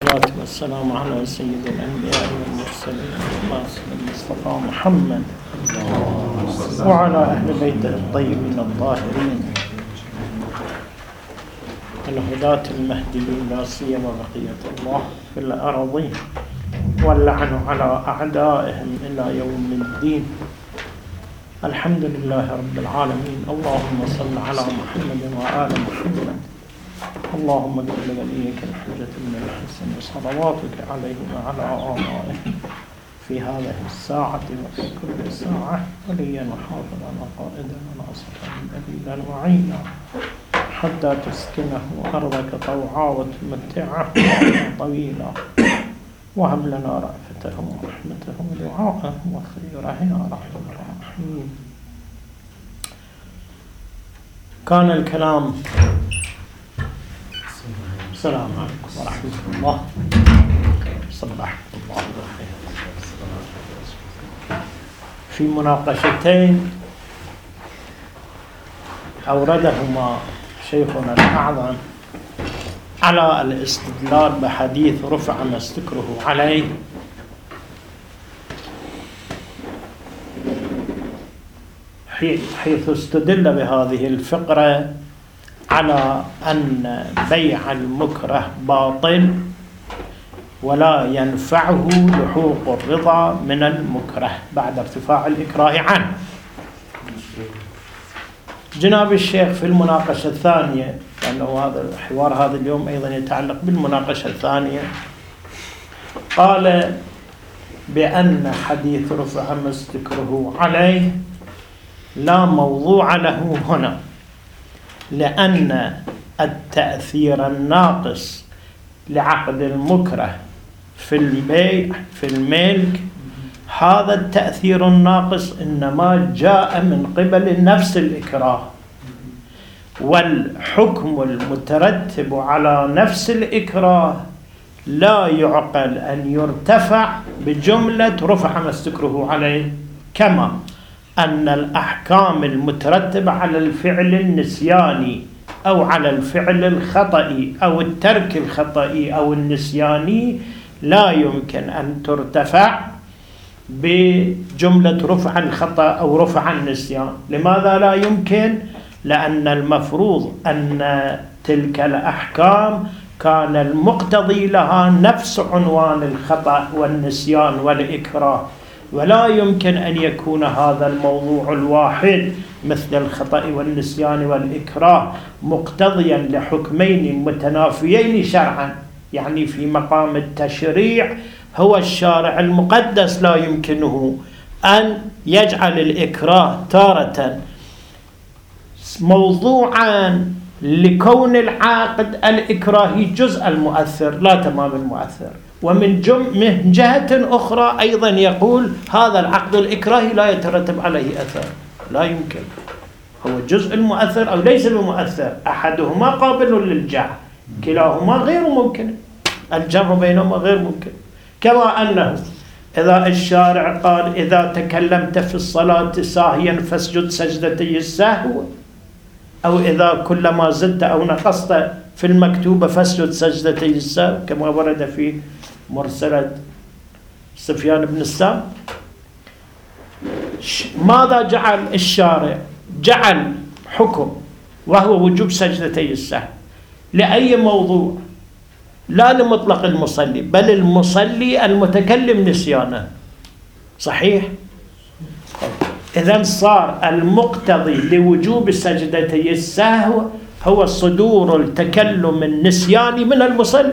والصلاة والسلام على سيد الأنبياء والمرسلين المصطفى محمد وعلى أهل بيته الطيبين الطاهرين الهداة المهديين لا سيما بقية الله في الأرضين واللعن على أعدائهم إلى يوم الدين. الحمد لله رب العالمين. اللهم صل على محمد وآل محمد. اللهم اجعل لوليك الحجة من الحسن صلواتك عليه وعلى آبائه في هذه الساعة وفي كل ساعة وليا وحافظا وقائدا وناصرا دليلا وعينا حتى تسكنه أرضك طوعا وتمتعه طويلا وهب لنا رأفته ورحمته ودعاءه وخيره يا رحمن الرحيم. كان الكلام السلام عليكم ورحمة الله. صبحكم الله بالخير. في مناقشتين أوردهما شيخنا الأعظم على الاستدلال بحديث رفع مستكره عليه، حيث استدل بهذه الفقرة على أن بيع المكره باطل ولا ينفعه لحوق الرضا من المكره بعد ارتفاع الإكراه عنه. جناب الشيخ في المناقشة الثانية، لأنه هذا الحوار هذا اليوم أيضا يتعلق بالمناقشة الثانية، قال بأن حديث رفع مستكره عليه لا موضوع له هنا، لأن التأثير الناقص لعقد المكره في البيع في الملك، هذا التأثير الناقص إنما جاء من قبل نفس الإكراه، والحكم المترتب على نفس الإكراه لا يعقل أن يرتفع بجملة رفع مستكره عليه، كما أن الأحكام المترتبة على الفعل النسياني أو على الفعل الخطئي أو الترك الخطئي أو النسياني لا يمكن أن ترتفع بجملة رفع الخطأ أو رفع النسيان. لماذا لا يمكن؟ لأن المفروض أن تلك الأحكام كان المقتضي لها نفس عنوان الخطأ والنسيان والإكراه، ولا يمكن أن يكون هذا الموضوع الواحد مثل الخطأ والنسيان والإكراه مقتضيا لحكمين متنافيين شرعا. يعني في مقام التشريع هو الشارع المقدس لا يمكنه أن يجعل الإكراه تارة موضوعا لكون العاقد الإكراهي جزء المؤثر لا تمام المؤثر، ومن جهة أخرى أيضا يقول هذا العقد الإكراهي لا يترتب عليه أثر. لا يمكن، هو جزء المؤثر أو ليس بمؤثر، أحدهما قابل للجمع، كلاهما غير ممكن، الجمع بينهما غير ممكن. كما أنه إذا الشارع قال إذا تكلمت في الصلاة ساهيا فاسجد سجدتي السهو، أو إذا كلما زدت أو نقصت في المكتوبة فاسجد سجدتي السهو كما ورد في مرسلة سفيان بن السام، ماذا جعل الشارع؟ جعل حكم وهو وجوب سجدتي السهو لأي موضوع؟ لا لمطلق المصلي، بل المصلي المتكلم نسيانه. صحيح؟ إذن صار المقتضي لوجوب سجدتي السهو هو صدور التكلم النسياني من المصلي.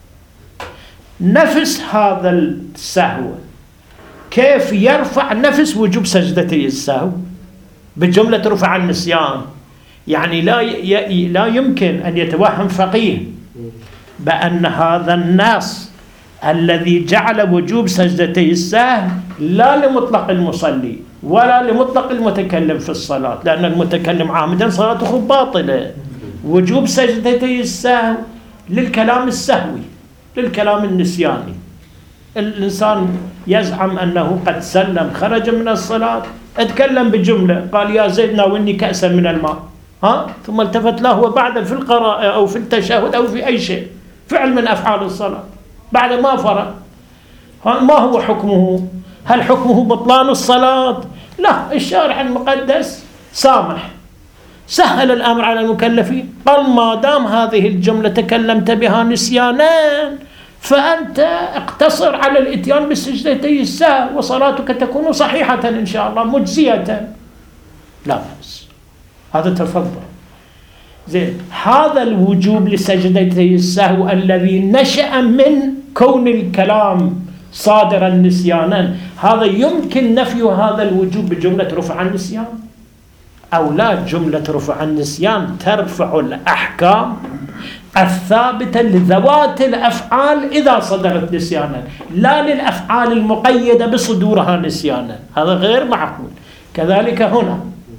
نفس هذا السهو كيف يرفع نفس وجوب سجدتي السهو بجملة رفع النسيان؟ يعني لا يمكن أن يتوهم فقيه بأن هذا النص الذي جعل وجوب سجدتي السهو لا لمطلق المصلي ولا لمطلق المتكلم في الصلاة، لأن المتكلم عامدا صلاته باطلة. وجوب سجدتي السهو للكلام السهوي، للكلام النسياني. الإنسان يزعم أنه قد سلم خرج من الصلاة، اتكلم بجملة قال يا زيد ناولني كأسا من الماء، ثم التفت له بعد في القراءة أو في التشهد أو في أي شيء، فعل من أفعال الصلاة، بعد ما فرغ. ما هو حكمه؟ هل حكمه بطلان الصلاة؟ لا، الشارع المقدس سامح، سهل الأمر على المكلفين، قال ما دام هذه الجملة تكلمت بها نسيانا فأنت اقتصر على الاتيان بسجدتي السهو وصلاتك تكون صحيحة إن شاء الله مجزية، لا بأس. هذا تفضل. زين، هذا الوجوب لسجدتي السهو الذي نشأ من كون الكلام صادرا نسيانا، هذا يمكن نفي هذا الوجوب بجملة رفع النسيان أو لا؟ جملة رفع النسيان ترفع الأحكام الثابتة لذوات الأفعال إذا صدرت نسيانا، لا للأفعال المقيدة بصدورها نسيانا، هذا غير معقول. كذلك هنا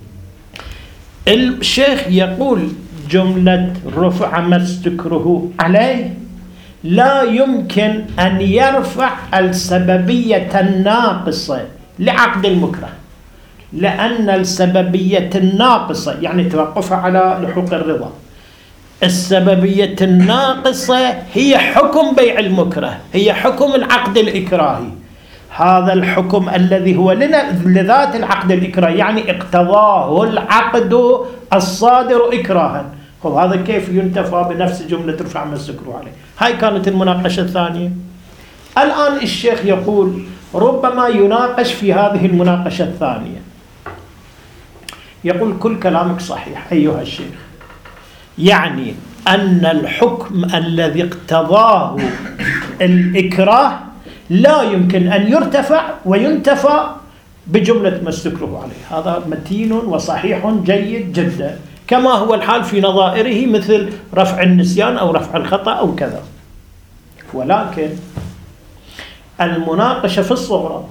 الشيخ يقول جملة رفع ما استكره عليه لا يمكن أن يرفع السببية الناقصة لعقد المكره، لأن السببية الناقصة يعني توقفها على لحوق الرضا، السببية الناقصة هي حكم بيع المكره، هي حكم العقد الإكراهي. هذا الحكم الذي هو لذات العقد الإكراهي يعني اقتضاه العقد الصادر إكراها، هذا كيف ينتفى بنفس جملة رفع ما استكره عليه؟ هاي كانت المناقشة الثانية. الآن الشيخ يقول ربما يناقش في هذه المناقشة الثانية، يقول كل كلامك صحيح أيها الشيخ، يعني أن الحكم الذي اقتضاه الإكراه لا يمكن أن يرتفع وينتفى بجملة ما استكره عليه. هذا متين وصحيح جيد جدا، كما هو الحال في نظائره مثل رفع النسيان أو رفع الخطأ أو كذا. ولكن المناقشة في الصغرى،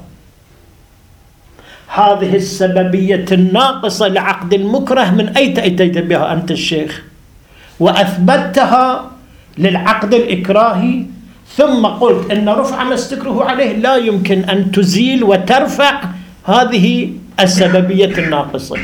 هذه السببية الناقصة لعقد المكره من أين أتيت بها أنت الشيخ وأثبتها للعقد الإكراهي، ثم قلت أن رفع ما استكره عليه لا يمكن أن تزيل وترفع هذه السببية الناقصة.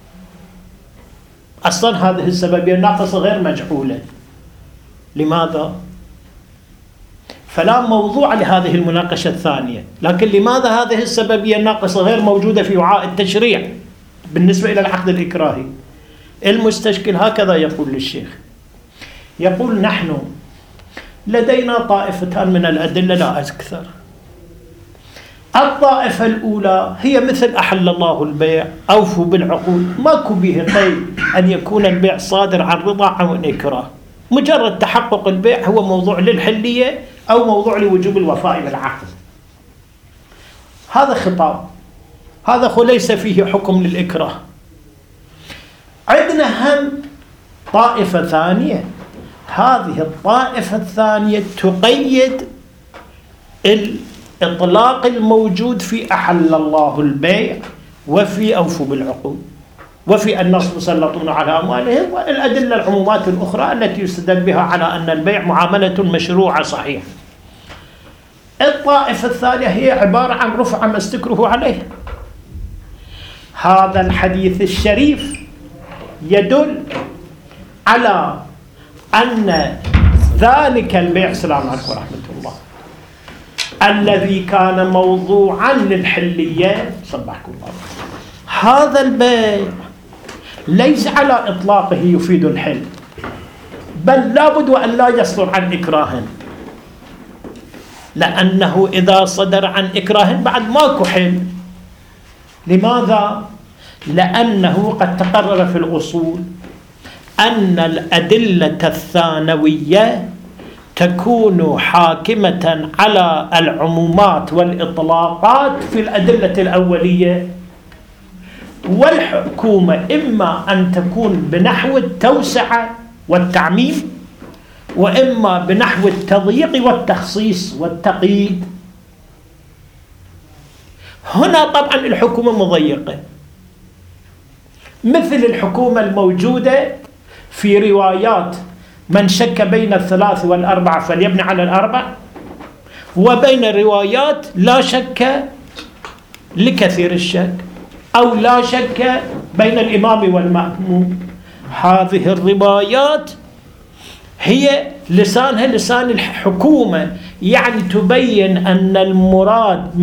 أصلا هذه السببية الناقصة غير مجعولة. لماذا؟ فلا موضوع لهذه المناقشة الثانية. لكن لماذا هذه السببية الناقصة غير موجودة في وعاء التشريع بالنسبة إلى العقد الإكراهي؟ المستشكل هكذا يقول للشيخ، يقول نحن لدينا طائفتان من الأدلة لا أكثر. الطائفة الأولى هي مثل أحل الله البيع، أوفوا بالعقود، ماكو به قيد أن يكون البيع صادر عن رضا أو إكراه، مجرد تحقق البيع هو موضوع للحلية أو موضوع لوجوب الوفاء بالعقد. هذا خطاب، هذا ليس فيه حكم للإكراه. عندنا هم طائفة ثانية، هذه الطائفة الثانية تقيد الإطلاق الموجود في أحل الله البيع وفي أوفوا بالعقود وفي النص مسلطون على أموالهم والأدلة العمومات الأخرى التي يستدل بها على أن البيع معاملة مشروعة صحيحة. الطائفة الثانية هي عبارة عن رفع ما استكره عليه. هذا الحديث الشريف يدل على أن ذلك البيع، السلام عليكم ورحمة الله، الذي كان موضوعا للحلية، صبحكم الله، هذا البيع ليس على إطلاقه يفيد الحل، بل لابد وأن لا يصدر عن إكراه، لأنه إذا صدر عن إكراه بعد ماكو حل. لماذا؟ لأنه قد تقرر في الأصول أن الأدلة الثانوية تكون حاكمة على العمومات والإطلاقات في الأدلة الأولية، والحكومة إما أن تكون بنحو التوسعة والتعميم وإما بنحو التضييق والتخصيص والتقييد. هنا طبعا الحكومة مضيقة، مثل الحكومة الموجودة في روايات من شك بين الثلاث والأربعة فليبني على الأربع، وبين روايات لا شك لكثير الشك أو لا شك بين الإمام والمأموم. هذه الروايات هي لسانها لسان الحكومة، يعني تبين أن المراد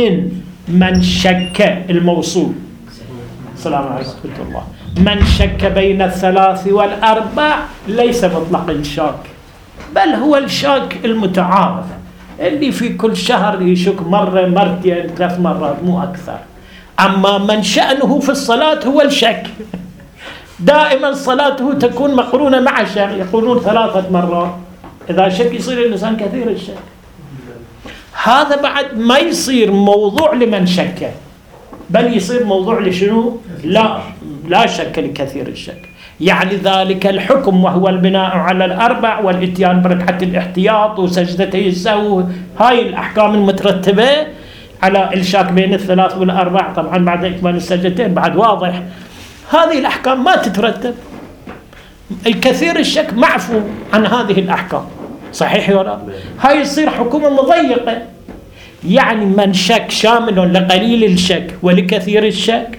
من شك الموصول. السلام عليكم ورحمة الله. من شك بين الثلاث والأربع ليس مطلق الشاك، بل هو الشاك المتعارف اللي في كل شهر يشك مرة مرتين 3 مرات مو أكثر. أما من شأنه في الصلاة هو الشك، دائما صلاته تكون مقرونة مع الشك، يقولون 3 مرات، إذا شك يصير الإنسان كثير الشك. هذا بعد ما يصير موضوع لمن شك، بل يصير موضوع لشنو؟ لا شك لكثير الشك. يعني ذلك الحكم وهو البناء على الأربع والإتيان بركعة الاحتياط وسجدتي السهو، هاي الأحكام المترتبة على الشاك بين الثلاث والأربع، طبعا بعد إكمال السجدتين بعد واضح. هذه الأحكام ما تترتب، الكثير الشك معفو عن هذه الأحكام، صحيح ولا؟ هاي يصير حكومة مضيقة، يعني من شك شامل لقليل الشك ولكثير الشك.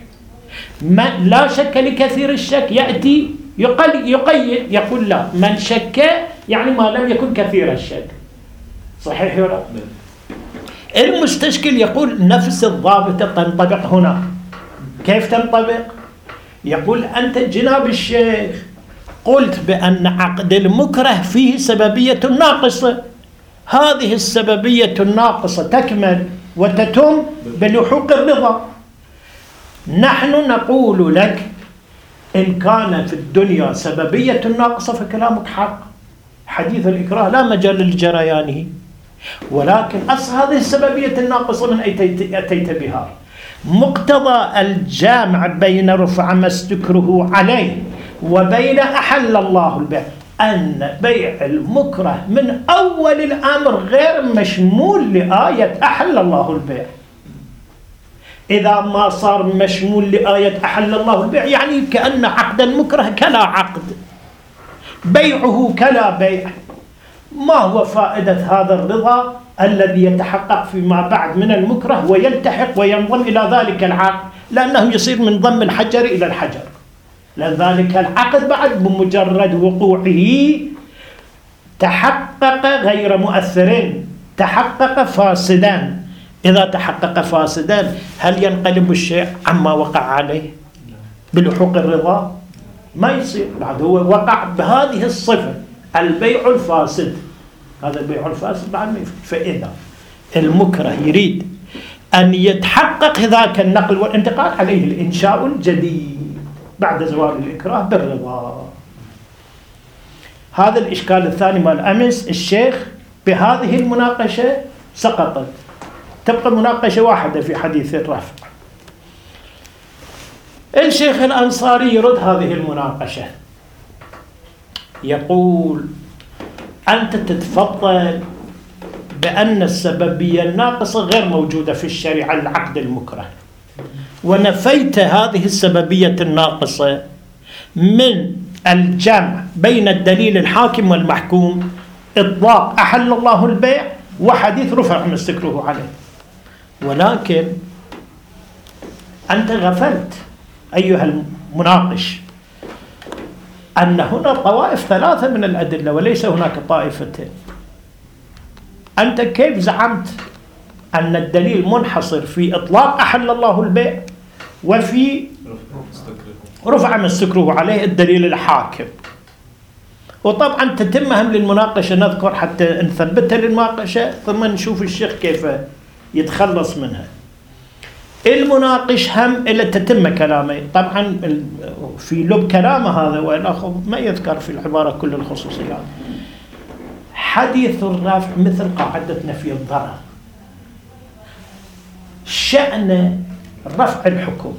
لا شك لكثير الشك يأتي يقيد، يقول لا، من شك يعني ما لم يكن كثير الشك، صحيح ولا؟ المستشكل يقول نفس الضابطة تنطبق هنا. كيف تنطبق؟ يقول أنت جناب الشيخ قلت بأن عقد المكره فيه سببية ناقصة، هذه السببية الناقصة تكمل وتتم بلحوق الرضا. نحن نقول لك إن كان في الدنيا سببية ناقصة فكلامك حق، حديث الإكراه لا مجال لجريانه، ولكن أصل هذه السببية الناقصة من أتيت بها مقتضى الجامع بين رفع ما استكره عليه وبين أحل الله البيع، أن بيع المكره من أول الأمر غير مشمول لآية أحل الله البيع. إذا ما صار مشمول لآية أحل الله البيع يعني كأن عقد المكره كلا عقد، بيعه كلا بيع. ما هو فائدة هذا الرضا الذي يتحقق فيما بعد من المكره ويلتحق وينضم إلى ذلك العقد؟ لأنه يصير من ضم الحجر إلى الحجر، لأن ذلك العقد بعد بمجرد وقوعه تحقق غير مؤثر، تحقق فاسدا. إذا تحقق فاسدا هل ينقلب الشيء عما وقع عليه بلحوق الرضا؟ ما يصير، بعد هو وقع بهذه الصفة البيع الفاسد، هذا البيع الفاسد بعد ما يفعل. فإذا المكره يريد أن يتحقق ذاك النقل والانتقال عليه الإنشاء الجديد بعد زوال الإكراه بالرضا. هذا الإشكال الثاني مال أمس. الشيخ بهذه المناقشة سقطت، تبقى مناقشة واحدة في حديث الرفع. الشيخ الأنصاري يرد هذه المناقشة، يقول أنت تتفضل بأن السببية الناقصة غير موجودة في الشريعة العقد المكره، ونفيت هذه السببية الناقصة من الجمع بين الدليل الحاكم والمحكوم، إطلاق أحل الله البيع وحديث رفع ما استكره عليه. ولكن أنت غفلت أيها المناقش أن هنا طوائف 3 من الأدلة وليس هناك طائفتين. أنت كيف زعمت أن الدليل منحصر في إطلاق أحل الله البيع وفي رفع ما استكره عليه الدليل الحاكم؟ وطبعا تتمهم للمناقشة، نذكر حتى نثبتها للمناقشة ثم نشوف الشيخ كيف يتخلص منها. المناقش هم إلى تتم كلامه، طبعا في لب كلامه هذا والآخر ما يذكر في العبارة كل الخصوصيات. حديث الرفع مثل قاعدة نفي الضرر، شأن رفع الحكم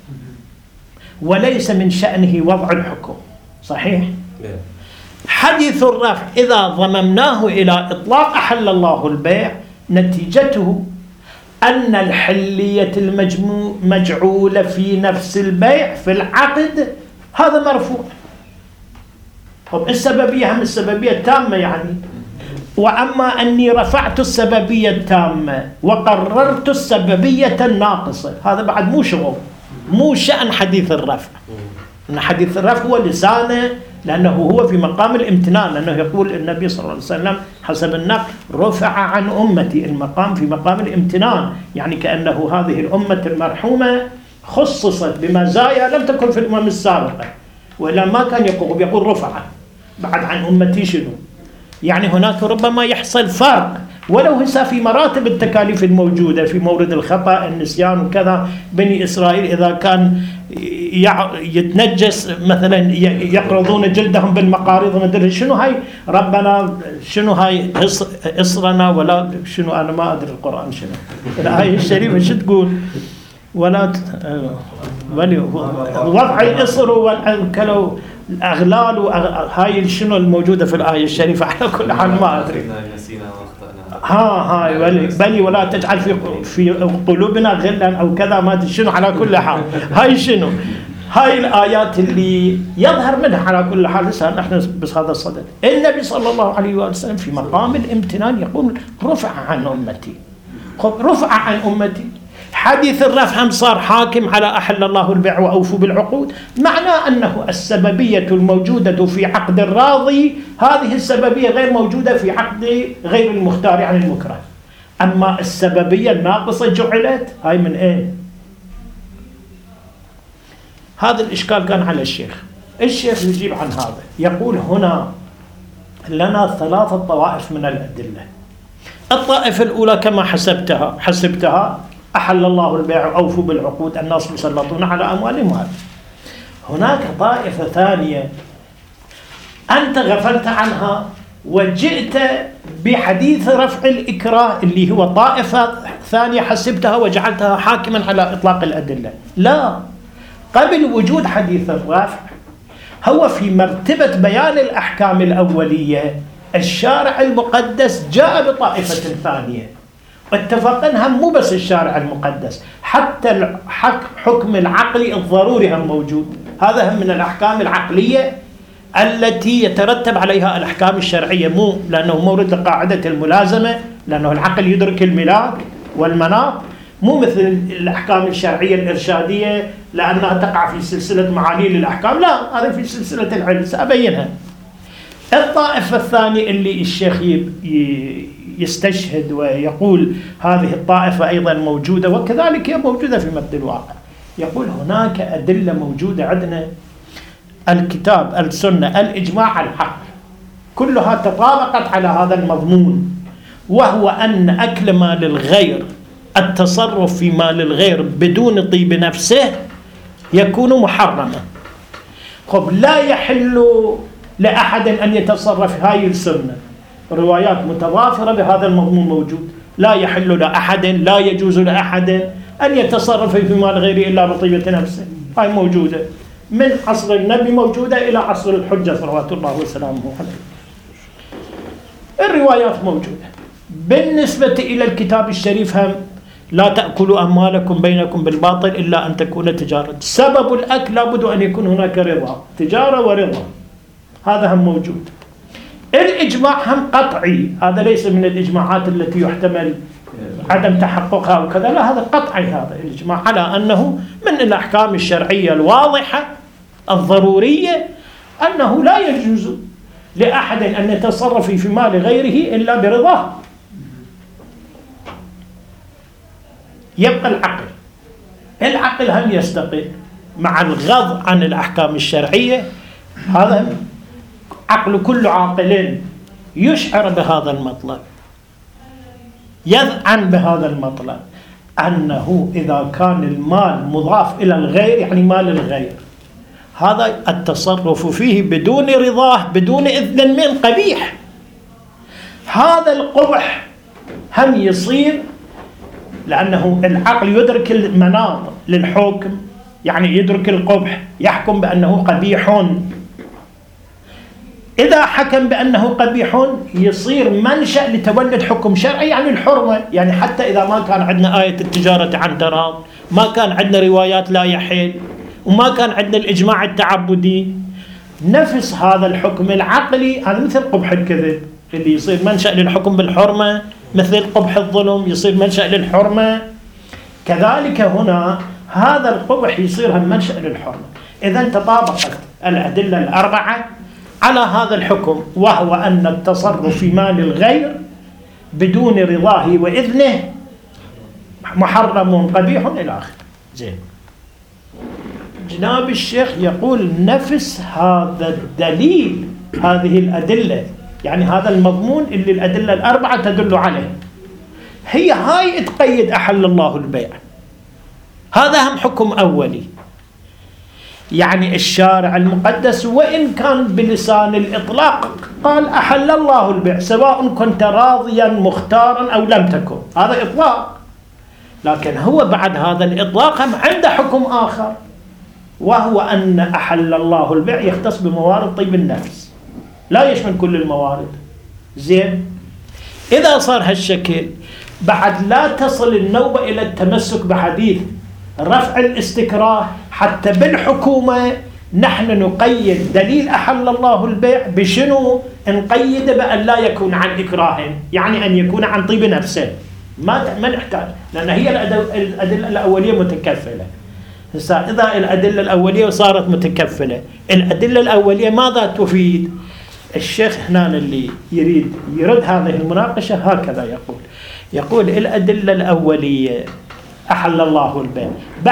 وليس من شأنه وضع الحكم، صحيح؟ حديث الرفع إذا ضممناه إلى إطلاق أحل الله البيع نتيجته أن الحلية المجعولة في نفس البيع في العقد هذا مرفوع. طب السببية هم السببية التامة يعني، وأما أني رفعت السببية التامة وقررت السببية الناقصة هذا بعد مو شغل، مو شأن حديث الرفع. أن حديث الرفع هو لسانه لأنه هو في مقام الامتنان، لأنه يقول النبي صلى الله عليه وسلم حسب النقل رفع عن أمتي، المقام في مقام الامتنان، يعني كأنه هذه الأمة المرحومة خصصت بمزايا لم تكن في الأمم السابقة، وإلا ما كان يقول رفع بعد عن أمتي شنو. يعني هناك ربما يحصل فرق ولو هسه في مراتب التكاليف الموجودة في مورد الخطأ النسيان وكذا. بني إسرائيل إذا كان يتنجس مثلا يقرضون جلدهم بالمقاريض ومدري شنو هاي، ربنا شنو هاي إصرنا ولا شنو، أنا ما أدري القرآن شنو الآية الشريفة شو تقول، ولا وضع الإصر والكلو الأغلال هاي شنو الموجودة في الآية الشريفة على كل حال ما أدري. هاي بلي ولا تجعل في قلوبنا غلا أو كذا ما أدري شنو على كل حال. هاي شنو هاي الآيات اللي يظهر منها على كل حال. لسه نحن بس هذا الصدد. النبي صلى الله عليه وسلم في مقام الامتنان يقول رفع عن أمتي. رفع عن أمتي، حديث الرفع هم صار حاكم على أحل الله البيع وأوفوا بالعقود، معناه أنه السببية الموجودة في عقد الراضي هذه السببية غير موجودة في عقد غير المختار عن المكره. أما السببية الناقصة جعلت هاي من أين؟ هذا الإشكال كان على الشيخ يجيب عن هذا، يقول هنا لنا 3 طوائف من الأدلة. الطائفة الأولى كما حسبتها أحل الله البيع وأوفوا بالعقود، الناس مسلطون على أموالهم. هناك طائفة ثانية أنت غفلت عنها وجئت بحديث رفع الإكراه اللي هو طائفة ثانية حسبتها وجعلتها حاكما على إطلاق الأدلة. لا، قبل وجود حديث الرفع هو في مرتبة بيان الأحكام الأولية الشارع المقدس جاء بطائفة ثانية، اتفقن هم مو بس الشارع المقدس، حتى الحكم العقلي الضروري هم موجود. هذا هم من الأحكام العقلية التي يترتب عليها الأحكام الشرعية، مو لأنه مورد لقاعدة الملازمة، لأنه العقل يدرك الملاك والمناط، مو مثل الأحكام الشرعية الإرشادية لأنها تقع في سلسلة معاليل الأحكام، لا، هذا في سلسلة العلم سأبينها. الطائفة الثانية اللي الشيخ يستشهد ويقول هذه الطائفة أيضا موجودة وكذلك هي موجودة في مبدأ الواقع، يقول هناك أدلة موجودة عندنا، الكتاب، السنة، الإجماع، العقل، كلها تطابقت على هذا المضمون، وهو أن أكل مال الغير، التصرف في مال الغير بدون طيب نفسه يكون محرما. خب لا يحل لأحد أن يتصرف، هاي السنة روايات متضافرة بهذا المضمون موجود، لا يحل لأحد، لا يجوز لأحد أن يتصرف في مال غيره إلا بطيبة نفسه، هاي موجودة من عصر النبي موجودة إلى عصر الحجة صلوات الله وسلامه عليه. الروايات موجودة. بالنسبة إلى الكتاب الشريف هم لا تأكلوا أموالكم بينكم بالباطل إلا أن تكون تجارة، سبب الأكل لابد أن يكون هناك رضا، تجارة ورضا، هذا هم موجود. الإجماع هم قطعي، هذا ليس من الإجماعات التي يحتمل عدم تحققها وكذا، لا، هذا قطعي، هذا الإجماع على أنه من الأحكام الشرعية الواضحة الضرورية أنه لا يجوز لأحد أن يتصرف في مال غيره إلا برضاه. يبقى العقل هم يستقل مع الغض عن الأحكام الشرعية، هذا عقل كل عاقل يشعر بهذا المطلب، يذعن بهذا المطلب، أنه إذا كان المال مضاف إلى الغير يعني مال الغير، هذا التصرف فيه بدون رضاه بدون إذن من قبيح. هذا القبح هم يصير لأنه العقل يدرك المناط للحكم، يعني يدرك القبح، يحكم بأنه قبيح. إذا حكم بأنه قبيح يصير منشأ لتولد حكم شرعي، يعني الحرمة، يعني حتى إذا ما كان عندنا آية التجارة عن تراض، ما كان عندنا روايات لا يحل، وما كان عندنا الإجماع التعبدي، نفس هذا الحكم العقلي هذا مثل قبح الكذب اللي يصير منشأ للحكم بالحرمة، مثل قبح الظلم يصير منشأ للحرمة، كذلك هنا هذا القبح يصير هم منشأ للحرمة. إذا تطابقت الأدلة الأربعة على هذا الحكم، وهو أن التصرف في مال الغير بدون رضاه وإذنه محرم قبيح إلى آخره. زين، جناب الشيخ يقول نفس هذا الدليل، هذه الأدلة، يعني هذا المضمون اللي الأدلة الأربعة تدل عليه، هي هاي تقيد أحل الله البيع. هذا هم حكم أولي، يعني الشارع المقدس وإن كان بلسان الإطلاق قال أحل الله البيع سواء كنت راضيا مختارا أو لم تكن، هذا إطلاق، لكن هو بعد هذا الإطلاق هم عنده حكم آخر، وهو أن أحل الله البيع يختص بموارد طيب النفس، لا يشمل كل الموارد. زين، إذا صار هالشكل بعد لا تصل النوبة إلى التمسك بحديث رفع الاستكراه، حتى بالحكومة نحن نقيد دليل أحل الله البيع بشنو؟ نقيد بأن لا يكون عن إكراه، يعني أن يكون عن طيب نفسه، ما نحتاج، لأن هي الأدلة الأولية متكفلة. إذا الأدلة الأولية صارت متكفلة، الأدلة الأولية ماذا تفيد؟ الشيخ هنا اللي يرد هذه المناقشة هكذا يقول الأدلة الأولية أحل الله البيع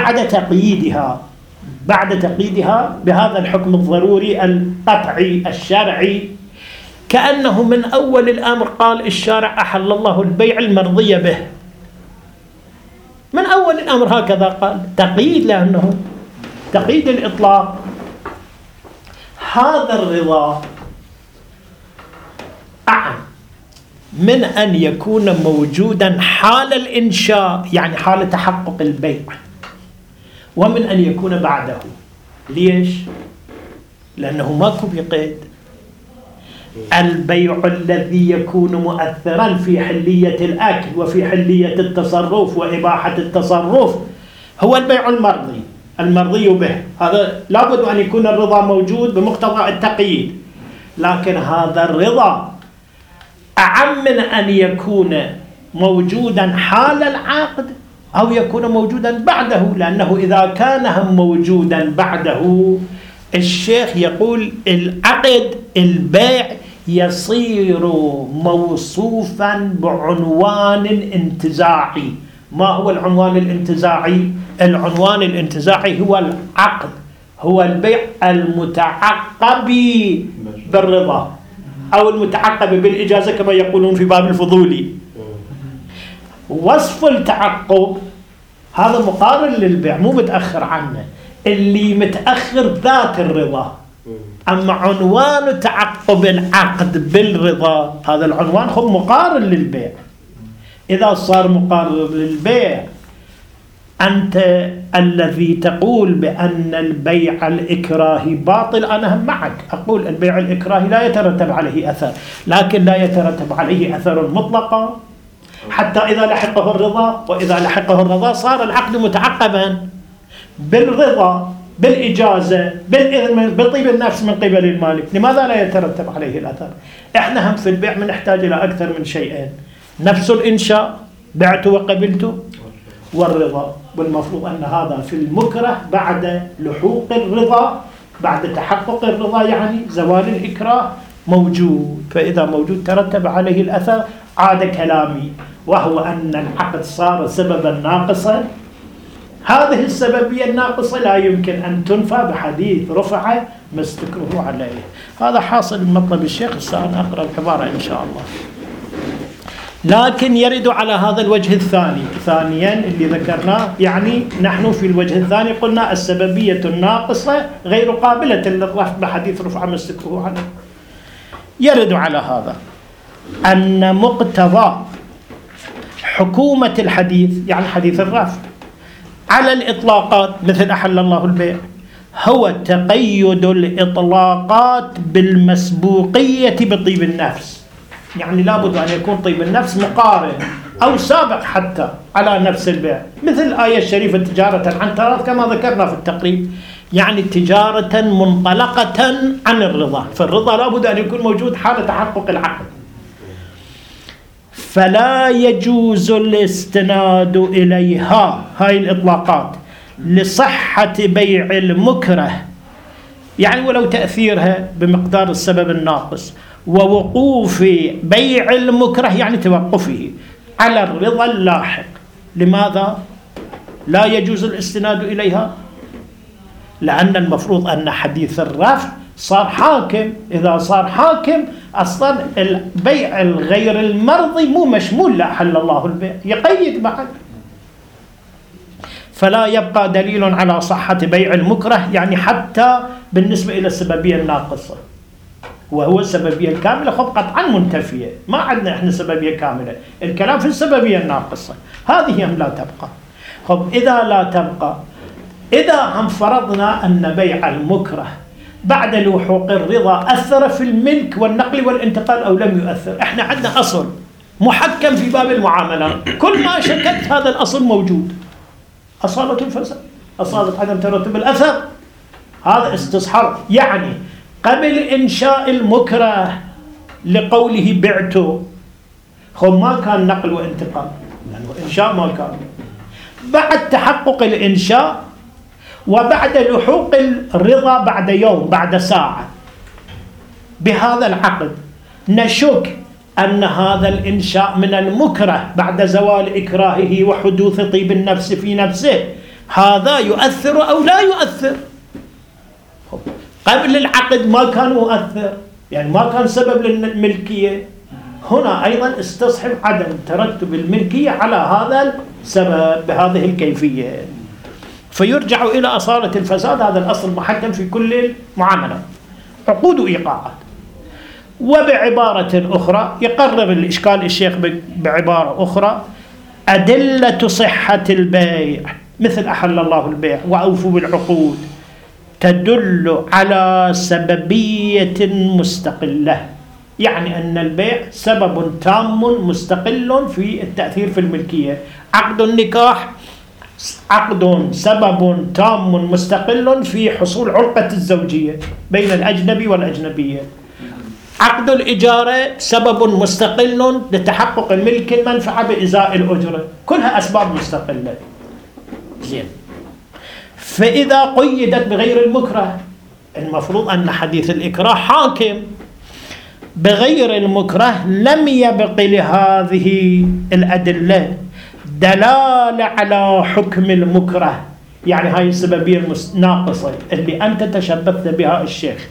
بعد تقييدها بهذا الحكم الضروري القطعي الشرعي، كأنه من أول الأمر قال الشارع أحل الله البيع المرضية به، من أول الأمر هكذا قال، تقييد، لأنه تقييد الإطلاق. هذا الرضا أعم من أن يكون موجودا حال الإنشاء، يعني حال تحقق البيع، ومن أن يكون بعده. ليش؟ لأنه ماكو بقيد. البيع الذي يكون مؤثرا في حلية الأكل وفي حلية التصرف وإباحة التصرف هو البيع المرضي به، هذا لابد أن يكون الرضا موجود بمقتضى التقييد، لكن هذا الرضا أعم من أن يكون موجودا حال العقد أو يكون موجودا بعده، لأنه إذا كان موجودا بعده الشيخ يقول العقد البيع يصير موصوفا بعنوان انتزاعي. ما هو العنوان الانتزاعي؟ العنوان الانتزاعي هو العقد، هو البيع المتعقب بالرضا أو المتعقب بالإجازة كما يقولون في باب الفضولي. وصف التعقب هذا مقارن للبيع، مو متأخر عنه، اللي متأخر ذات الرضا، أما عنوان تعقب العقد بالرضا هذا العنوان هو مقارن للبيع. إذا صار مقارن للبيع، أنت الذي تقول بأن البيع الإكراهي باطل، أنا هم معك، أقول البيع الإكراهي لا يترتب عليه أثر، لكن لا يترتب عليه أثر مطلقا حتى إذا لحقه الرضا، وإذا لحقه الرضا صار العقد متعقبا بالرضا بالإجازة بالإذن بطيب النفس من قبل المالك. لماذا لا يترتب عليه الأثر؟ إحنا هم في البيع نحتاج إلى أكثر من شيئين: نفس الإنشاء بعت وقبلت، والرضا، والمفروض أن هذا في المكره بعد لحوق الرضا، بعد تحقق الرضا، يعني زوال الإكراه موجود. فإذا موجود ترتب عليه الأثر. عاد كلامي وهو أن العقد صار سببا ناقصا، هذه السببية الناقصة لا يمكن أن تنفى بحديث رفع ما استكره عليه. هذا حاصل من مطلب الشيخ، سأنا أقرأ العبارة إن شاء الله. لكن يرد على هذا الوجه الثاني، ثانيا اللي ذكرناه، يعني نحن في الوجه الثاني قلنا السببية الناقصة غير قابلة للرفع بحديث رفع ما استكره عليه. يرد على هذا أن مقتضى حكومة الحديث، يعني حديث الرفع، على الإطلاقات مثل أحل الله البيع هو تقيد الإطلاقات بالمسبوقية بطيب النفس، يعني لابد أن يكون طيب النفس مقارن أو سابق حتى على نفس البيع، مثل الآية الشريفة تجارة عن تراض كما ذكرنا في التقريب، يعني تجارة منطلقة عن الرضا، فالرضا لابد أن يكون موجود حال تحقق العقد. فلا يجوز الاستناد إليها، هاي الإطلاقات، لصحة بيع المكره، يعني ولو تأثيرها بمقدار السبب الناقص، ووقوف بيع المكره يعني توقفه على الرضا اللاحق. لماذا لا يجوز الاستناد إليها؟ لأن المفروض أن حديث الرفع صار حاكم. إذا صار حاكم أصلا البيع الغير المرضي مو مشمول لا أحل الله البيع، يقيد بعد. فلا يبقى دليل على صحة بيع المكره، يعني حتى بالنسبة إلى السببية الناقصة، وهو السببية الكاملة خب قطعا منتفية، ما عندنا إحنا سببية كاملة، الكلام في السببية الناقصة، هذه هم لا تبقى. خب إذا لا تبقى، إذا هم فرضنا أن بيع المكره بعد لحوق الرضا أثر في الملك والنقل والانتقال أو لم يؤثر، إحنا عندنا أصل محكم في باب المعاملات، كل ما شككت هذا الأصل موجود. أصالة الفساد، أصالة عدم ترتب الأثر، هذا استصحاب. يعني قبل إنشاء المكره لقوله بعته خب ما كان نقل وانتقال، لأنه إنشاء ما كان. بعد تحقق الإنشاء وبعد لحوق الرضا بعد يوم بعد ساعة بهذا العقد، نشك أن هذا الإنشاء من المكره بعد زوال إكراهه وحدوث طيب النفس في نفسه، هذا يؤثر أو لا يؤثر؟ قبل العقد ما كان مؤثر، يعني ما كان سبب للملكية. هنا أيضا استصحب عدم ترتب الملكية على هذا السبب بهذه الكيفية، فيرجع إلى أصالة الفساد. هذا الأصل محكم في كل المعاملات، عقود وإيقاعات. وبعبارة أخرى يقرر الإشكال الشيخ بعبارة أخرى: أدلة صحة البيع مثل أحل الله البيع وأوفوا بالعقود تدل على سببية مستقلة، يعني أن البيع سبب تام مستقل في التأثير في الملكية. عقد النكاح عقد سبب تام مستقل في حصول علقة الزوجية بين الأجنبي والأجنبية. عقد الإجارة سبب مستقل لتحقق الملك المنفعة بإزاء الأجرة، كلها أسباب مستقلة. زين، فإذا قيدت بغير المكره، المفروض أن حديث الإكراه حاكم. بغير المكره لم يبق لهذه الأدلة دلالة على حكم المكره، يعني هاي السببية الناقصة اللي أنت تشبثت بها الشيخ.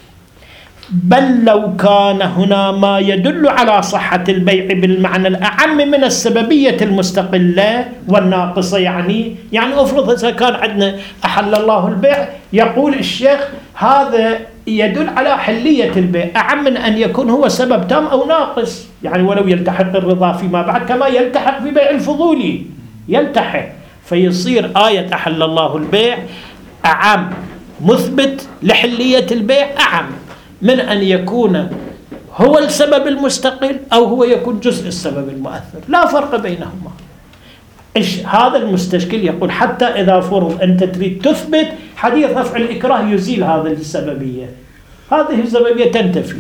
بل لو كان هنا ما يدل على صحة البيع بالمعنى الأعم من السببية المستقلة والناقصة، يعني أفرض إذا كان عندنا أحل الله البيع، يقول الشيخ هذا يدل على حلية البيع أعم من أن يكون هو سبب تام أو ناقص، يعني ولو يلتحق الرضا فيما بعد كما يلتحق في بيع الفضولي يلتحق، فيصير آية أحل الله البيع أعم، مثبت لحلية البيع أعم من أن يكون هو السبب المستقل أو هو يكون جزء السبب المؤثر، لا فرق بينهما. هذا المستشكل يقول حتى إذا فرض أنت تريد تثبت حديث رفع الإكراه يزيل هذه السببية، هذه السببية تنتفي.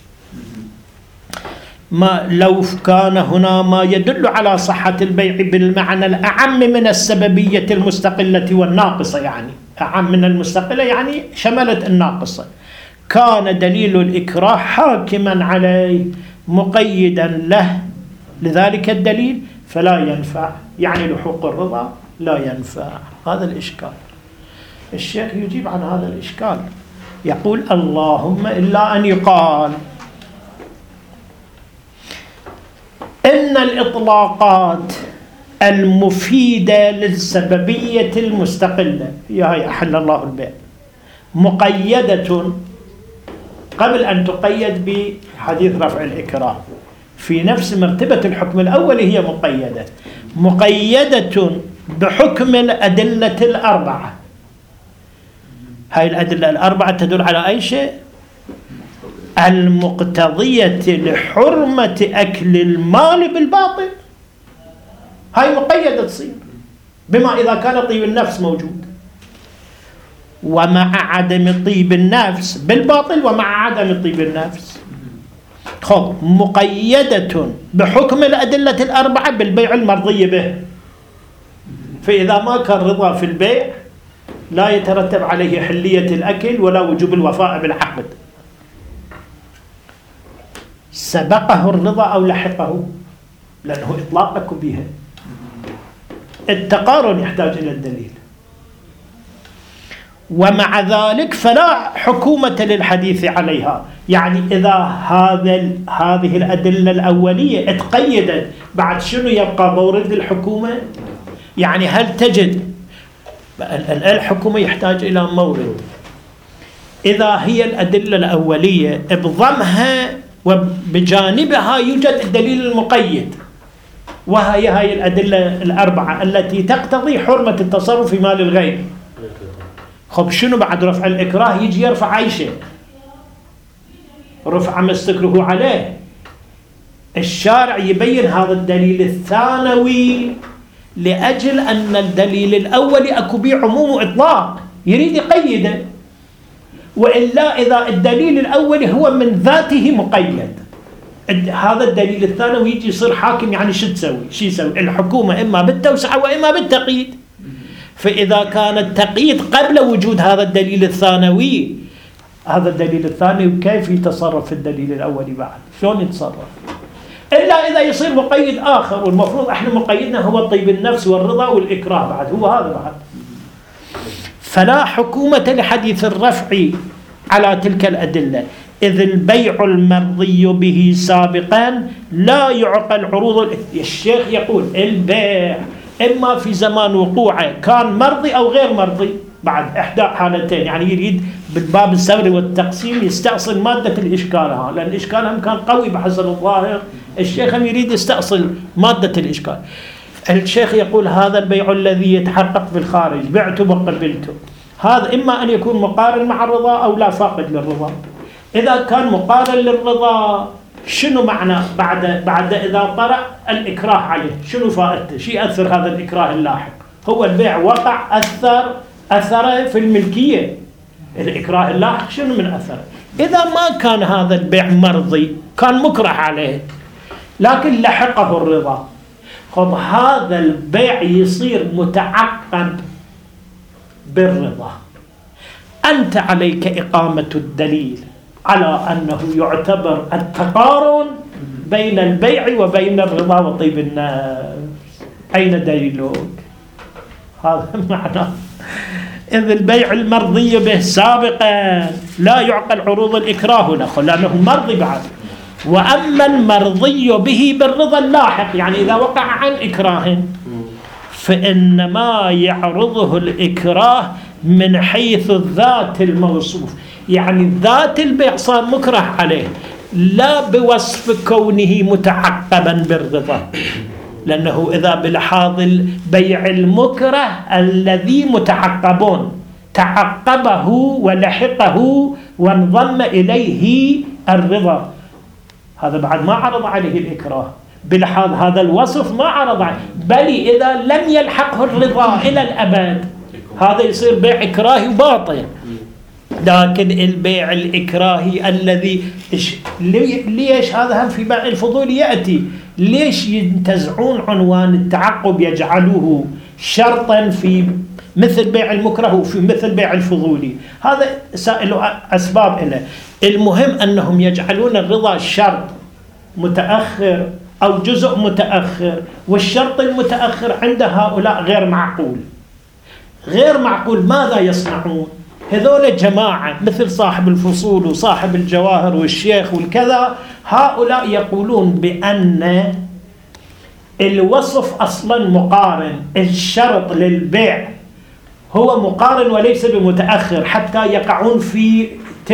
ما لو كان هنا ما يدل على صحة البيع بالمعنى الأعم من السببية المستقلة والناقصة، يعني أعم من المستقلة يعني شملت الناقصة، كان دليل الإكراه حاكما عليه مقيدا له لذلك الدليل فلا ينفع، يعني لحوق الرضا لا ينفع. هذا الإشكال. الشيخ يجيب عن هذا الإشكال، يقول اللهم إلا أن يقال إن الإطلاقات المفيدة للسببية المستقلة هي أحل الله البيع مقيدة قبل أن تقيد بحديث رفع الإكراه في نفس مرتبة الحكم الأول، هي مقيدة بحكم الأدلة الأربعة. هاي الأدلة الأربعة تدل على أي شيء؟ المقتضية لحرمة أكل المال بالباطل، هاي مقيدة تصير بما إذا كان طيب النفس موجود، ومع عدم طيب النفس بالباطل ومع عدم طيب النفس. خب مقيدة بحكم الأدلة الأربعة بالبيع المرضي به، فإذا ما كان رضا في البيع لا يترتب عليه حلية الأكل ولا وجوب الوفاء بالعقد. سبقه الرضا أو لحقه؟ لأنه إطلاقك بها. التقارن يحتاج إلى الدليل. ومع ذلك فلا حكومة للحديث عليها، يعني إذا هذه الأدلة الأولية اتقيدت، بعد شنو يبقى مورد الحكومة؟ يعني هل تجد الحكومة يحتاج إلى مورد؟ إذا هي الأدلة الأولية بضمها وبجانبها يوجد الدليل المقيد، وهي الأدلة الأربعة التي تقتضي حرمة التصرف في مال الغير. خب شنو بعد رفع الإكراه؟ يجي يرفع أي شيء، رفع ما استكره عليه. الشارع يبين هذا الدليل الثانوي لأجل أن الدليل الأول أكو به عموم وإطلاق، يريد يقيده. وإلا إذا الدليل الأول هو من ذاته مقيد، هذا الدليل الثانوي يجي يصير حاكم. يعني شو تسوي؟ شو يسوي الحكومة؟ إما بالتوسعة وإما بالتقييد. فإذا كان التقييد قبل وجود هذا الدليل الثانوي، هذا الدليل الثانوي كيف يتصرف في الدليل الأولي بعد؟ شلون يتصرف؟ إلا إذا يصير مقيد آخر، والمفروض إحنا مقيدنا هو طيب النفس والرضا والإكراه، بعد هو هذا بعد. فلا حكومة لحديث الرفع على تلك الأدلة، إذ البيع المرضي به سابقا لا يعقل عروض. الشيخ يقول البيع إما في زمان وقوعه كان مرضي أو غير مرضي، بعد إحدى حالتين. يعني يريد بالباب السوري والتقسيم يستأصل مادة الإشكال، لأن الإشكال هم كان قوي بحسب الظاهر، الشيخ هم يريد يستأصل مادة الإشكال. الشيخ يقول هذا البيع الذي يتحقق في الخارج، بعته وقبلته، هذا إما أن يكون مقارن مع الرضا أو لا فاقد للرضا. إذا كان مقارن للرضا شنو معنى بعد إذا طرأ الإكراه عليه شنو فائدته؟ شو يأثر هذا الإكراه اللاحق؟ هو البيع وقع، أثر في الملكية. الإكراه اللاحق شنو من أثر؟ إذا ما كان هذا البيع مرضي، كان مكره عليه لكن لحقه الرضا، خب هذا البيع يصير متعقب بالرضا. أنت عليك إقامة الدليل على أنه يعتبر التقارن بين البيع وبين الرضا وطيب النفس. أين دليلك؟ هذا معنى إذ البيع المرضي به سابقا لا يعقل عروض الإكراه له، لأنه مرضي بعد. وأما المرضي به بالرضا اللاحق، يعني إذا وقع عن إكراه، فإنما يعرضه الإكراه من حيث الذات الموصوف، يعني ذات البيع صار مكره عليه، لا بوصف كونه متعقبا بالرضا، لأنه إذا بلحاظ البيع المكره الذي متعقبون تعقبه ولحقه وانضم إليه الرضا، هذا بعد ما عرض عليه الإكراه بلحاظ هذا الوصف، ما عرض عليه، بل إذا لم يلحقه الرضا إلى الأبد هذا يصير بيع إكراهي باطل. لكن البيع الإكراهي الذي ليش هذا هم في بيع الفضول يأتي؟ ليش ينتزعون عنوان التعقب يجعلوه شرطا في مثل بيع المكره وفي مثل بيع الفضولي؟ هذا سائل أسباب له. المهم أنهم يجعلون الرضا شرط متأخر أو جزء متأخر، والشرط المتأخر عند هؤلاء غير معقول. غير معقول. ماذا يصنعون هذول جماعة مثل صاحب الفصول وصاحب الجواهر والشيخ والكذا؟ هؤلاء يقولون بأن الوصف أصلا مقارن، الشرط للبيع هو مقارن وليس بمتأخر، حتى يقعون في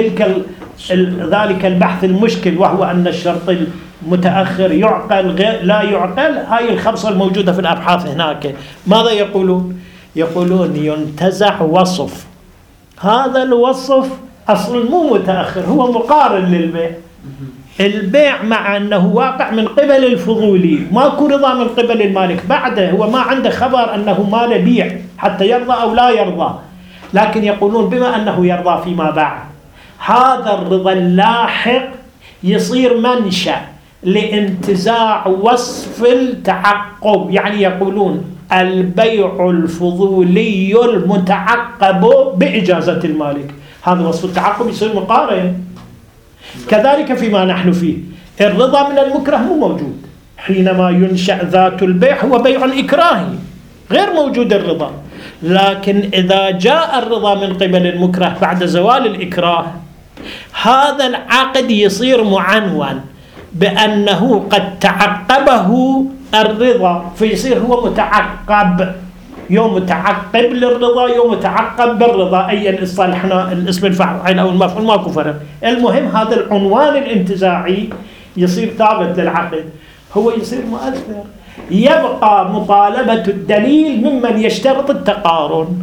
ذلك البحث المشكل، وهو أن الشرط المتأخر يعقل لا يعقل. هاي الخبصة الموجودة في الأبحاث هناك. ماذا يقولون؟ يقولون ينتزع وصف، هذا الوصف أصلا مو متأخر، هو مقارن للبيع. البيع مع أنه واقع من قبل الفضولي، ماكو رضا من قبل المالك بعده، هو ما عنده خبر أنه مال بيع حتى يرضى أو لا يرضى، لكن يقولون بما أنه يرضى فيما بعد، هذا الرضا اللاحق يصير منشأ لانتزاع وصف التعقب، يعني يقولون البيع الفضولي المتعقب بإجازة المالك، هذا وصف التعقب يصير مقارن. كذلك فيما نحن فيه الرضا من المكره مو موجود، حينما ينشأ ذات البيع هو بيع إكراهي غير موجود الرضا، لكن إذا جاء الرضا من قبل المكره بعد زوال الإكراه هذا العقد يصير معنون بأنه قد تعقبه الرضا، فيصير هو متعقب، يوم متعقب للرضا يوم متعقب بالرضا، أي اصطلحنا الاسم الفاعل أو المفعول ماكو فرق. المهم هذا العنوان الانتزاعي يصير ثابت للعقد، هو يصير مؤثر. يبقى مطالبة الدليل ممن يشترط التقارن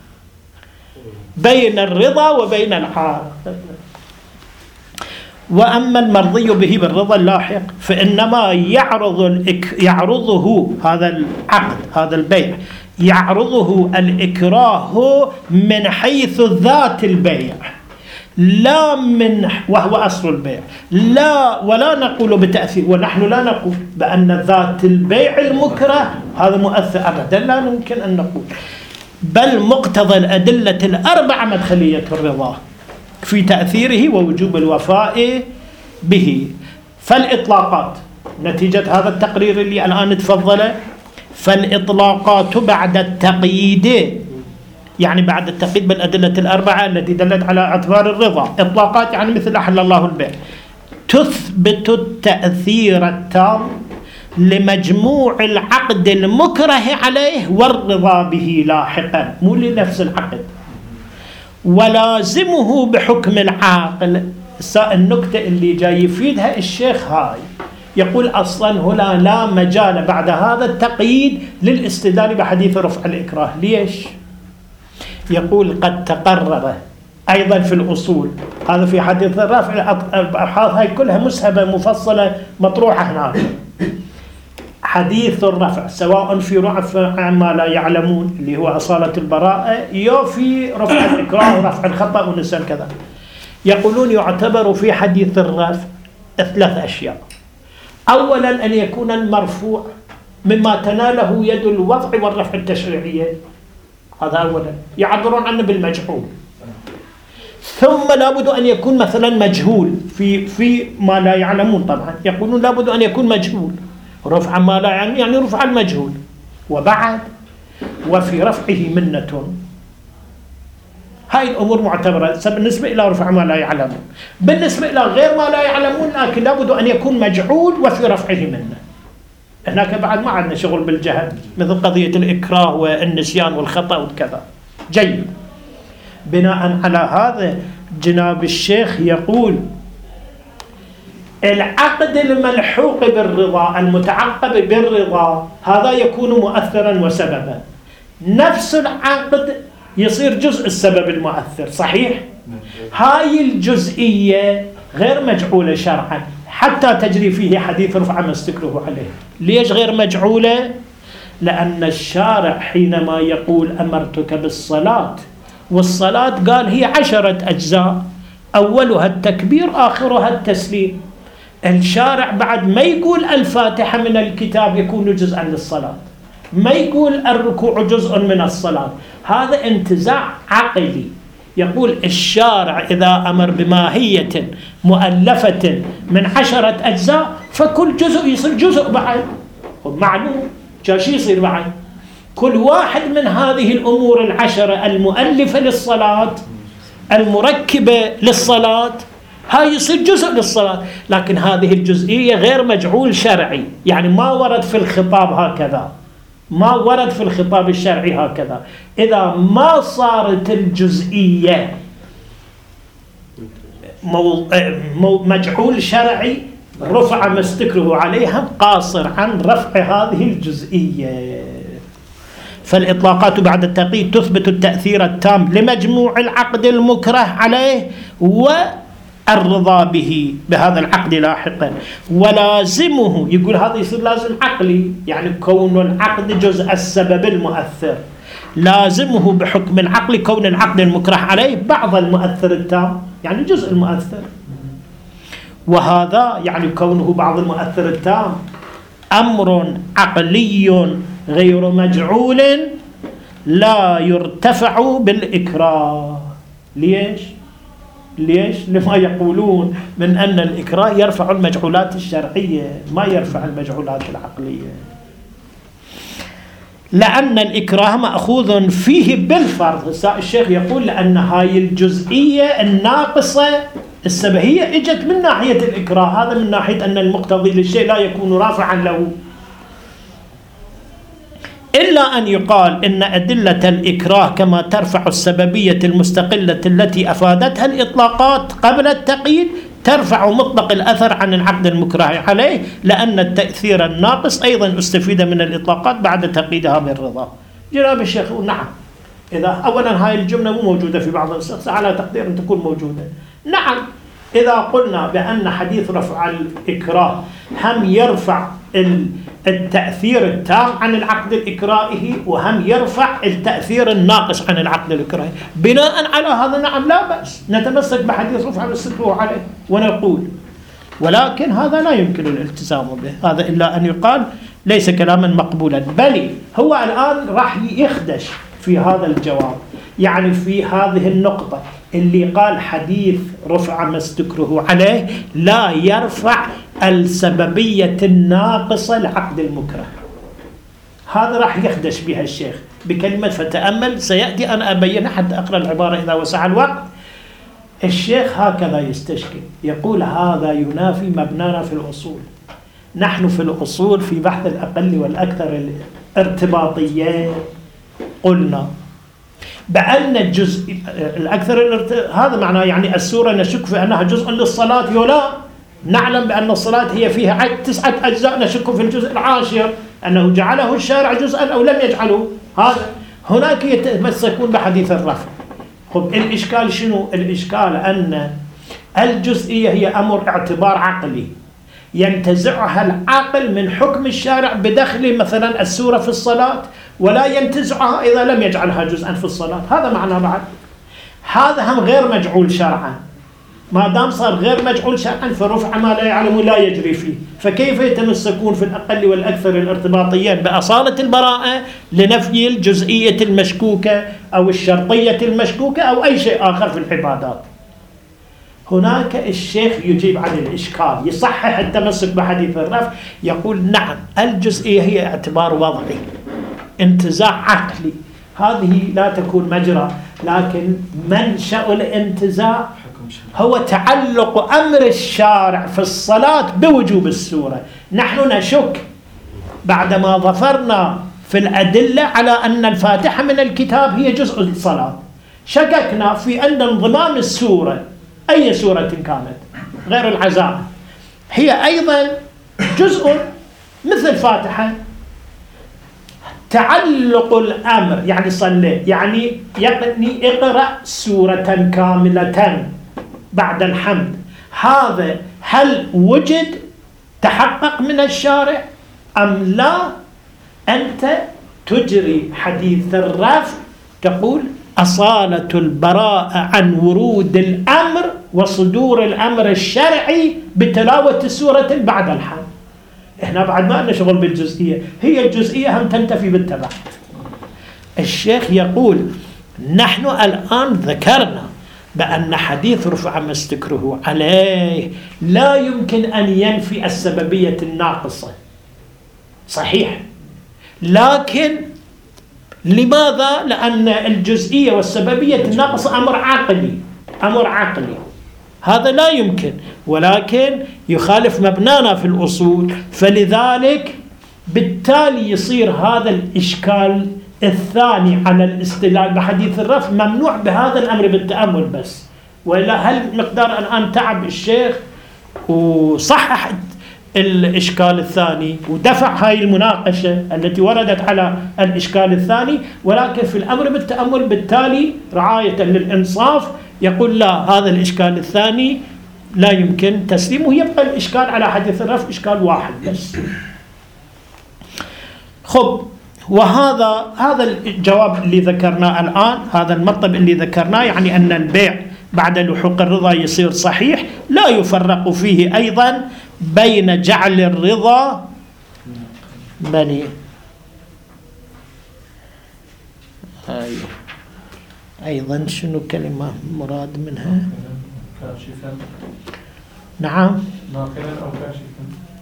بين الرضا وبين العقد. وأما المرضي به بالرضا اللاحق فإنما يعرضه هذا العقد، هذا البيع يعرضه الإكراه من حيث ذات البيع لا من، وهو أصل البيع، لا ولا نقول بتأثير، ونحن لا نقول بأن ذات البيع المكره هذا مؤثر أبدا، لا يمكن أن نقول، بل مقتضى الأدلة الأربعة مدخلية الرضا في تأثيره ووجوب الوفاء به. فالإطلاقات نتيجة هذا التقرير اللي الآن تفضله، فالإطلاقات بعد التقييد، يعني بعد التقييد بالأدلة الأربعة التي دلت على اعتبار الرضا، إطلاقات يعني مثل أحل الله البيع، تثبت التأثير التام لمجموع العقد المكره عليه والرضا به لاحقا، مو لنفس العقد، ولازمه بحكم العاقل. النكتة اللي جاي يفيدها الشيخ هاي، يقول أصلا هنا لا مجال بعد هذا التقييد للاستدلال بحديث رفع الإكراه. ليش؟ يقول قد تقرر أيضا في الأصول، هذا في حديث الرفع، الأبحاث هاي كلها مسهبة مفصلة مطروحة هناك، حديث الرفع سواء في رفع ما لا يعلمون اللي هو أصالة البراءة، يو في رفع الإكراه ورفع الخطأ ونسان كذا، يقولون يعتبر في حديث الرفع ثلاث أشياء. أولا أن يكون المرفوع مما تناله يد الوضع والرفع التشريعية، هذا أولا يعبرون عنه بالمجهول. ثم لابد أن يكون مثلا مجهول في ما لا يعلمون، طبعا يقولون لابد أن يكون مجهول، رفع ما لا يعني رفع المجهول. وبعد وفي رفعه منة، هاي الأمور معتبرة بالنسبة إلى رفع ما لا يعلمون. بالنسبة إلى غير ما لا يعلمون لكن لابد أن يكون مجهول وفي رفعه منة. هناك بعد ما عندنا شغل بالجهل مثل قضية الإكراه والنسيان والخطأ وكذا. جيد. بناء على هذا جناب الشيخ يقول العقد الملحوق بالرضا المتعقب بالرضا هذا يكون مؤثرا وسببا، نفس العقد يصير جزء السبب المؤثر، صحيح؟ هاي الجزئية غير مجعولة شرعا حتى تجري فيه حديث رفع ما استكره عليه. ليش غير مجعولة؟ لأن الشارع حينما يقول أمرتك بالصلاة، والصلاة قال هي 10 أجزاء، أولها التكبير آخرها التسليم، الشارع بعد ما يقول الفاتحة من الكتاب يكون جزءا للصلاة، ما يقول الركوع جزء من الصلاة، هذا انتزاع عقلي. يقول الشارع إذا أمر بماهية مؤلفة من 10 أجزاء فكل جزء يصير جزء بعد، معلوم شو يصير بعد، كل واحد من هذه الأمور 10 المؤلفة للصلاة المركبة للصلاة هاي يصير جزء للصلاة، لكن هذه الجزئية غير مجعول شرعي، يعني ما ورد في الخطاب هكذا، ما ورد في الخطاب الشرعي هكذا. إذا ما صارت الجزئية مجعول شرعي رفع ما استكره عليها قاصر عن رفع هذه الجزئية. فالإطلاقات بعد التقييد تثبت التأثير التام لمجموع العقد المكره عليه والرضا به بهذا العقد لاحقا، ولازمه، يقول هذا يصير لازم عقلي، يعني كون العقد جزء السبب المؤثر، لازمه بحكم العقل كون العقد المكره عليه بعض المؤثر التام، يعني جزء المؤثر. وهذا يعني كونه بعض المؤثر التام أمر عقلي غير مجعول لا يرتفع بالإكراه. ليش؟ لما يقولون من أن الإكراه يرفع المجعولات الشرعية ما يرفع المجعولات العقلية، لأن الإكراه مأخوذ فيه بالفرض. الشيخ يقول لأن هاي الجزئية الناقصة السببية اجت من ناحية الإكراه، هذا من ناحية أن المقتضي للشيء لا يكون رافعا له. إلا أن يقال إن أدلة الإكراه كما ترفع السببية المستقلة التي أفادتها الإطلاقات قبل التقييد ترفع مطلق الأثر عن العقد المكره عليه، لأن التأثير الناقص أيضا استفيد من الإطلاقات بعد تقييدها بالرضا. جناب الشيخ نعم، إذا أولا هاي الجملة مو موجودة في بعض النسخ على تقدير أن تكون موجودة. نعم، إذا قلنا بأن حديث رفع الإكراه هم يرفع التأثير التام عن العقد الإكراهي وهم يرفع التأثير الناقص عن العقد الإكراهي، بناء على هذا نعم لا بأس نتمسك بحديث رفع المستكره عليه ونقول، ولكن هذا لا يمكن الالتزام به، هذا إلا أن يقال ليس كلاما مقبولا. بل هو الآن راح يخدش في هذا الجواب، يعني في هذه النقطة اللي قال حديث رفع ما استكره عليه لا يرفع السببية الناقصة لعقد المكره، هذا راح يخدش بها الشيخ بكلمة فتأمل، سيأتي أن أبينها حتى أقرأ العبارة إذا وسع الوقت. الشيخ هكذا يستشكل، يقول هذا ينافي مبنانا في الأصول. نحن في الأصول في بحث الأقل والأكثر الارتباطيات قلنا بأن الجزء الأكثر هذا معناه يعني السورة نشك في أنها جزء للصلاة ولا نعلم بأن الصلاة هي فيها 9 أجزاء، نشك في الجزء العاشر أنه جعله الشارع جزءا أو لم يجعله. هذا هناك يتمسكون بحديث الرفع. خب الإشكال شنو؟ الإشكال أن الجزئية هي أمر اعتبار عقلي ينتزعها العقل من حكم الشارع بدخل مثلا السورة في الصلاة، ولا ينتزعها إذا لم يجعلها جزءا في الصلاة. هذا معنى بعد هذا هم غير مجعول شرعا، ما دام صار غير مجعول شرعا فرفع ما لا يعلم لا يجري فيه، فكيف يتمسكون في الأقل والأكثر الارتباطيات بأصالة البراءة لنفي الجزئية المشكوكة أو الشرطية المشكوكة أو أي شيء آخر في العبادات؟ هناك الشيخ يجيب عن الإشكال، يصحح التمسك بحديث الرفع، يقول نعم الجزئية هي اعتبار وضعي انتزاع عقلي، هذه لا تكون مجرى، لكن منشأ الانتزاع هو تعلق أمر الشارع في الصلاة بوجوب السورة. نحن نشك بعدما ظفرنا في الأدلة على أن الفاتحة من الكتاب هي جزء الصلاة، شككنا في أن انضمام السورة أي سورة كانت غير العزاء هي أيضا جزء مثل الفاتحة. تعلق الأمر يعني صلي يعني اقرأ سورة كاملة بعد الحمد، هذا هل وجد تحقق من الشارع أم لا؟ أنت تجري حديث الرفع تقول أصالة البراءة عن ورود الأمر وصدور الأمر الشرعي بتلاوة سورة بعد الحمد. إحنا بعد ما نشغل بالجزئية، هي الجزئية هم تنتفي بالتبع. الشيخ يقول نحن الآن ذكرنا بأن حديث رفع ما استكره عليه لا يمكن أن ينفي السببية الناقصة، صحيح، لكن لماذا؟ لأن الجزئية والسببية الناقصة أمر عقلي، هذا لا يمكن، ولكن يخالف مبنانا في الأصول، فلذلك بالتالي يصير هذا الإشكال الثاني على الاستدلال بحديث الرفع ممنوع بهذا الأمر بالتأمل بس. وإلا هل مقدار الآن تعب الشيخ وصحح الإشكال الثاني ودفع هاي المناقشة التي وردت على الإشكال الثاني، ولكن في الأمر بالتأمل بالتالي رعاية للإنصاف يقول لا، هذا الإشكال الثاني لا يمكن تسليمه، يبقى الإشكال على حديث الرفع إشكال واحد بس. خب، وهذا الجواب اللي ذكرناه الآن، هذا المطلب اللي ذكرناه، يعني أن البيع بعد لحوق الرضا يصير صحيح، لا يفرق فيه أيضا بين جعل الرضا بني أيضا شنو كلمة مراد منها؟ كاشفا. نعم. ناقلا أو كاشفا.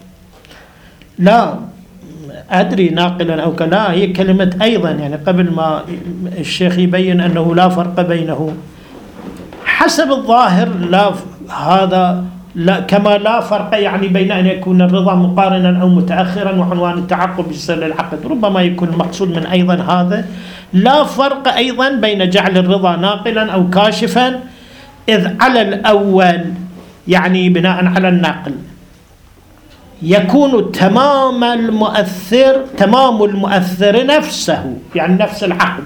لا أدري ناقلا أو لا، هي كلمة أيضا، يعني قبل ما الشيخ يبين أنه لا فرق بينه حسب الظاهر، لا هذا لا، كما لا فرق يعني بين أن يكون الرضا مقارنا أو متأخرا وعنوان التعقب يصير للعقد، ربما يكون المقصود من أيضا هذا لا فرق أيضا بين جعل الرضا ناقلا أو كاشفا، إذ على الأول يعني بناء على الناقل يكون تمام المؤثر نفسه، يعني نفس العقد،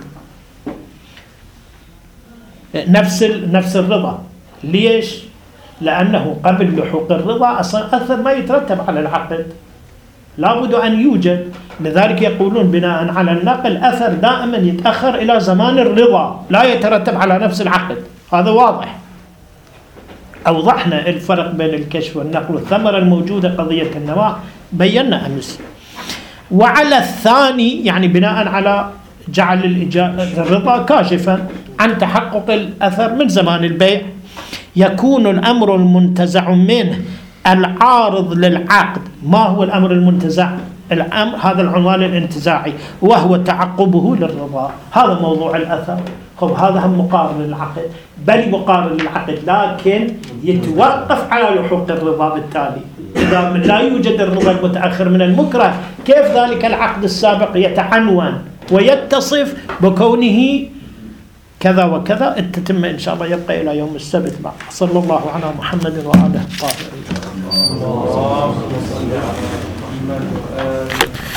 نفس الرضا. ليش؟ لأنه قبل لحوق الرضا أصلا أثر ما يترتب على العقد، لابد أن يوجد، لذلك يقولون بناء على النقل أثر دائما يتأخر إلى زمان الرضا، لا يترتب على نفس العقد. هذا واضح، أوضحنا الفرق بين الكشف والنقل والثمرة الموجودة قضية النواة بينا أمس. وعلى الثاني يعني بناء على جعل الرضا كاشفا عن تحقق الأثر من زمان البيع، يكون الأمر المنتزع منه العارض للعقد. ما هو الأمر المنتزع؟ الأمر هذا العنوان الانتزاعي، وهو تعقبه للرضا، هذا موضوع الأثر. خب هذا هم مقارن للعقد، بل مقارن للعقد لكن يتوقف على لحوق الرضا. بالتالي إذا لا يوجد الرضا المتأخر من المكره، كيف ذلك العقد السابق يتعنون ويتصف بكونه كذا وكذا؟ التتمة إن شاء الله يبقى إلى يوم السبت بعد. صلى الله على محمد وآله الطاهرين.